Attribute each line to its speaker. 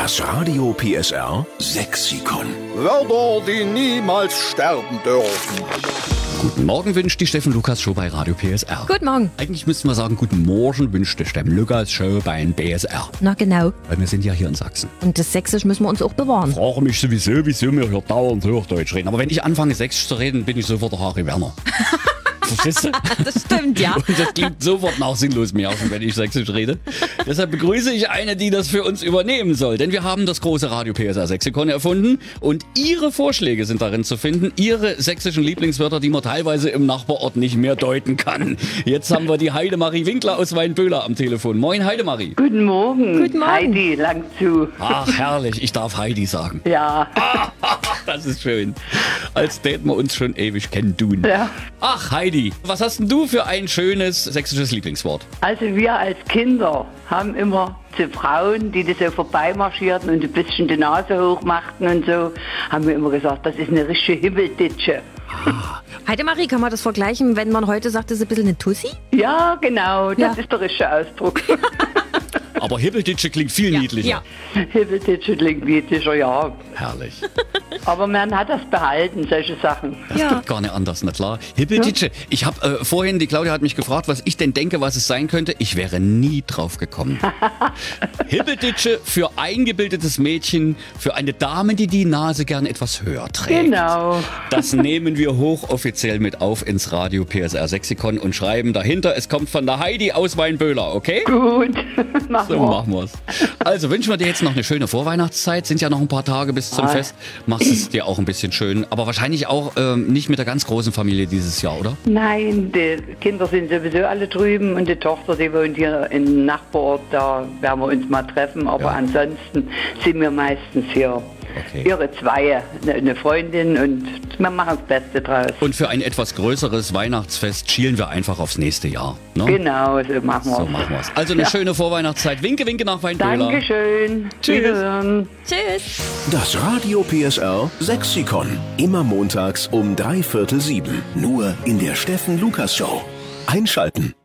Speaker 1: Das Radio PSR Sexikon.
Speaker 2: Wörter, die niemals sterben dürfen.
Speaker 3: Guten Morgen wünscht die Steffen Lukas Show bei Radio PSR.
Speaker 4: Guten Morgen.
Speaker 3: Eigentlich müssten wir sagen, guten Morgen wünscht die Steffen Lukas Show bei PSR.
Speaker 4: Na genau.
Speaker 3: Weil wir sind ja hier in Sachsen.
Speaker 4: Und das Sächsisch müssen wir uns auch bewahren.
Speaker 3: Ich frage mich sowieso, wieso wir hier dauernd Hochdeutsch reden. Aber wenn ich anfange, Sächsisch zu reden, bin ich sofort der Harry Werner. Verstehst du?
Speaker 4: Das stimmt, ja.
Speaker 3: Und das klingt sofort nach sinnlos Märchen, wenn ich Sächsisch rede. Deshalb begrüße ich eine, die das für uns übernehmen soll. Denn wir haben das große Radio PSR Sexikon erfunden und Ihre Vorschläge sind darin zu finden. Ihre sächsischen Lieblingswörter, die man teilweise im Nachbarort nicht mehr deuten kann. Jetzt haben wir die Heidemarie Winkler aus Weinböhler am Telefon. Moin Heidemarie.
Speaker 5: Guten Morgen.
Speaker 4: Guten Morgen.
Speaker 5: Heidi, lang zu.
Speaker 3: Ach herrlich, ich darf Heidi sagen.
Speaker 5: Ja.
Speaker 3: Das ist schön. Als täten wir uns schon ewig kennen tun.
Speaker 5: Ja.
Speaker 3: Ach Heidi, was hast denn du für ein schönes sächsisches Lieblingswort?
Speaker 5: Also wir als Kinder haben immer zu Frauen, die das so vorbeimarschierten und ein bisschen die Nase hoch machten und so, haben wir immer gesagt, das ist eine richtige Himbelditsche.
Speaker 4: Heidemarie, kann man das vergleichen, wenn man heute sagt, das ist ein bisschen eine Tussi?
Speaker 5: Ja, genau, das
Speaker 4: Ja.
Speaker 5: ist der richtige Ausdruck.
Speaker 3: Aber Himbelditsche klingt viel niedlicher.
Speaker 4: Ja.
Speaker 5: Himbelditsche klingt niedlicher, ja.
Speaker 3: Herrlich.
Speaker 5: Aber man hat das behalten, solche Sachen.
Speaker 3: Das
Speaker 4: Ja.
Speaker 3: geht gar nicht anders, nicht klar? Himbelditsche. Ich habe vorhin, die Claudia hat mich gefragt, was ich denn denke, was es sein könnte. Ich wäre nie drauf gekommen. Himbelditsche für eingebildetes Mädchen, für eine Dame, die die Nase gern etwas höher trägt.
Speaker 5: Genau.
Speaker 3: Das nehmen wir hochoffiziell mit auf ins Radio PSR Sexikon und schreiben dahinter, es kommt von der Heidi aus Weinböhler, okay?
Speaker 5: Gut,
Speaker 3: So machen wir's. Also wünschen wir dir jetzt noch eine schöne Vorweihnachtszeit. Sind ja noch ein paar Tage bis zum Fest. Machst es dir auch ein bisschen schön. Aber wahrscheinlich auch nicht mit der ganz großen Familie dieses Jahr, oder?
Speaker 5: Nein, die Kinder sind sowieso alle drüben und die Tochter, die wohnt hier im Nachbarort, da werden wir uns mal treffen, aber
Speaker 3: Ja.
Speaker 5: ansonsten sind wir meistens hier.
Speaker 3: Okay.
Speaker 5: Ihre zwei, eine Freundin und wir machen das Beste draus.
Speaker 3: Und für ein etwas größeres Weihnachtsfest schielen wir einfach aufs nächste Jahr. Ne?
Speaker 5: Genau, so machen wir
Speaker 3: So machen wir's. Also eine
Speaker 5: Ja.
Speaker 3: schöne Vorweihnachtszeit. Winke, winke nach Weinböhler.
Speaker 5: Dankeschön.
Speaker 3: Tschüss.
Speaker 5: Wiederhören.
Speaker 4: Tschüss.
Speaker 1: Das Radio PSR Sexikon. Immer montags um 6:45. Nur in der Steffen Lukas Show. Einschalten.